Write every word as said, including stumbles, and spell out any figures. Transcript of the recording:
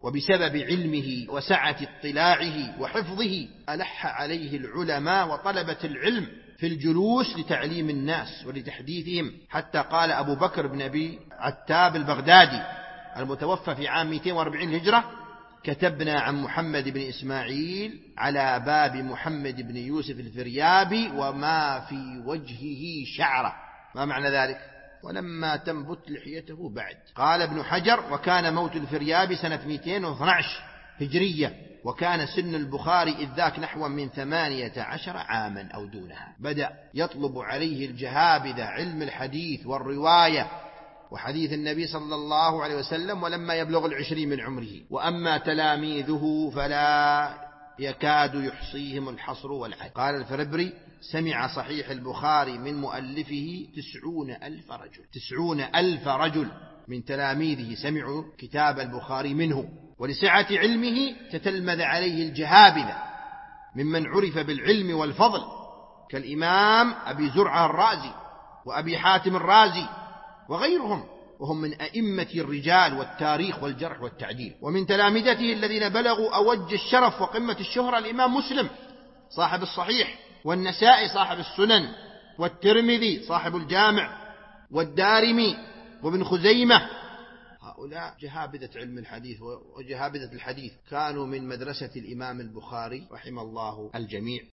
وبسبب علمه وسعة اطلاعه وحفظه ألح عليه العلماء وطلبة العلم في الجلوس لتعليم الناس ولتحديثهم، حتى قال أبو بكر بن أبي عتاب البغدادي المتوفى في عام مئتين وأربعين هجرة: كتبنا عن محمد بن إسماعيل على باب محمد بن يوسف الفريابي وما في وجهه شعرة. ما معنى ذلك؟ ولما تنبت لحيته بعد. قال ابن حجر: وكان موت الفريابي سنة مئتين واثني عشر هجرية، وكان سن البخاري إذ ذاك نحو من ثمانية عشر عاما أو دونها. بدأ يطلب عليه الجهابذة علم الحديث والرواية وحديث النبي صلى الله عليه وسلم ولما يبلغ العشرين من عمره. وأما تلاميذه فلا يكاد يحصيهم الحصر والعد. قال الفربري: سمع صحيح البخاري من مؤلفه تسعون ألف رجل. تسعون ألف رجل من تلاميذه سمعوا كتاب البخاري منه. ولسعة علمه تتلمذ عليه الجهابذة ممن عرف بالعلم والفضل كالإمام أبي زرعة الرازي وأبي حاتم الرازي وغيرهم، وهم من أئمة الرجال والتاريخ والجرح والتعديل. ومن تلامذته الذين بلغوا أوج الشرف وقمة الشهرة الإمام مسلم صاحب الصحيح، والنسائي صاحب السنن، والترمذي صاحب الجامع، والدارمي، وابن خزيمة. هؤلاء جهابذة علم الحديث وجهابذة الحديث كانوا من مدرسة الإمام البخاري رحمه الله الجميع.